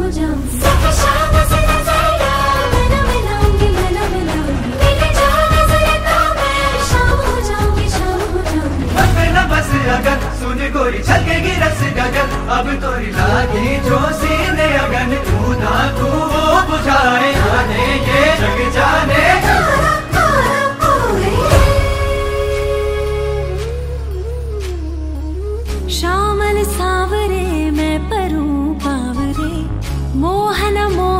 जाऊंगी। शाम से नजरिया मैं न मिलाऊंगी, मैं न मिलाऊंगी। मिल जाए नजर तो मैं शाम हो जाऊंगी, शाम हो जाऊंगी। बस में न बस अगर सुन गोरी छलकेगी रस गगन, अब तोरी लागी जो सीने अगन, तू ना तू वो बुझाए जाने ये जग जाने। श्यामल सावरे मैं परूं पावरे, मोहन मोह